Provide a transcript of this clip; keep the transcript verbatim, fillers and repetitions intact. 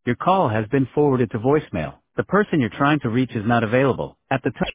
Your call has been forwarded to voicemail. The person you're trying to reach is not available. At the time